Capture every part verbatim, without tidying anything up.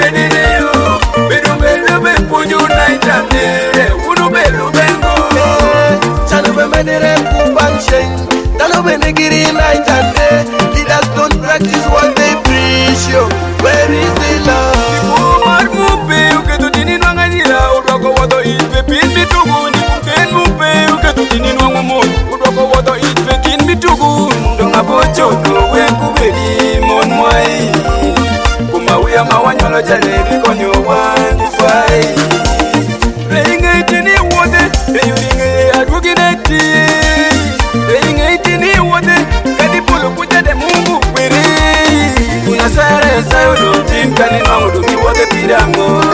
meneo, bedo bedo be punju night and day, unu bedo bengo. Chanu be menere kubansheng, tanu be negiri night and day. Leaders don't practice what they preach. Yo, where is the love? Kumar mupe uke tu dini nwanganira, udoko wato itwe pin bitugu. Ni kumpen mupe uke tu dini nwangumun, udoko wato itwe kin bitugu. Ndonga bocho no we kubeli mon mwai. Kuma uya mawanyolo jale bikonyo wanji fai. Playing it in the water, playing it at Ruginati. Playing it in the water, Kadipolo put the Mungu Piri. Unasare Sayo, Tim Kanino, to be what the Pirango.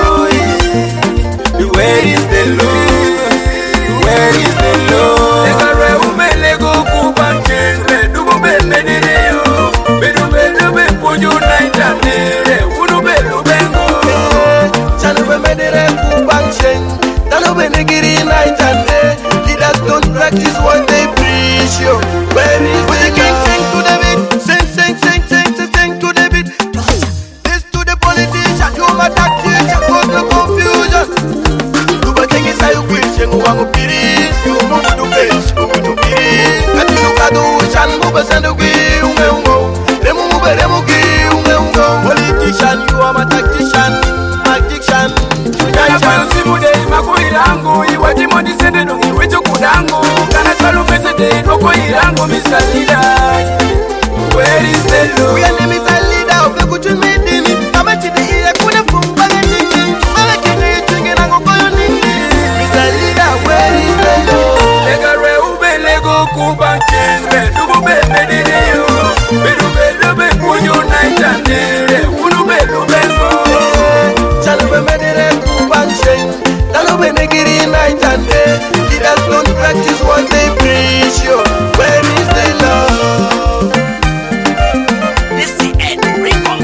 Where is the Lord? Where is the Lord? Legare Umelego Kubankin, Redube Meneo, Bedube Puju Night and Day, Udube Bengo. Chanu menere kubansheng, tanu be negiri night and day. Leaders don't practice what they preach. Yo, where is the king? Sing to the beat, sing, sing, sing, sing, sing, sing to the beat. This to the politician, you my tactician, cause no confusion. You but think it's how you quit, you want to piri, you move to face, move to piri. Kati you kadu, shan move send a gui, unge ungo, remu move remu gui, unge ungo. Politician, you are my tactician, addiction. Kaya pansimu de makuirangu, iwaji modi sende nungi wecho kudangu. Kana chalu mese de doko irangu, Mister Leader. Where is the Lord? We are the Mister Leader, ope kuchu medini. Kama chidi iya kune fumba nini. Mala kene chunge nango koyo nini. Mister Leader, where is the Lord? Legare ube lego kubankin, redubu be medineo. Bedu bedu be punyu night and day, unu bedu bengo. Chanu be menere kubansheng, tanu be negiri night and day. Leaders don't practice what they preach. Yo, where is the love? This is Ed Record.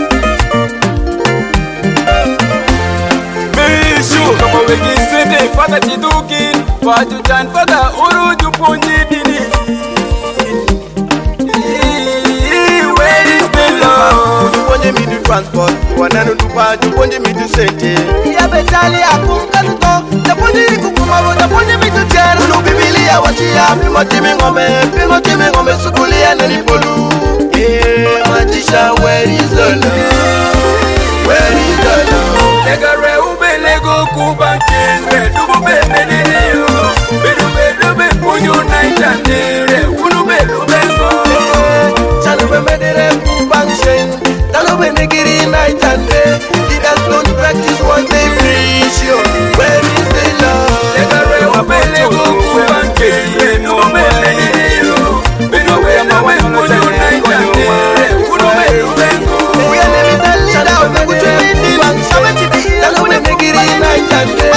Bishu kama wegi sende fata chiduki, fatu chan fata uru jupunji dini. Where is the Lord? Juponje mi du transport, wananu tupa juponje mi du sente. Ya betali akunga nuko, juponje kukuma, juponje mi du chero. Ulu Biblia wachia, pimo timi ngome, pimo timi ngome sukulia nilipolu. Yeah, Matisha, where is the love? Where is the love? Legare ube lego kubankin, redubu be meneo. Bedu bedu be punyu night and day, unu bedu bengo. Chanu be menere kubansheng, tanu be negiri night and day. Leaders don't practice what they preach. Yo, where is the love? Legare ube lego kubankin, redubu be meneo. Bedu bedu be punyu night and day, unu bedu bengo. We are the Mister Leader, ope kuchu medini. Kama chidi iya kune negiri night and day.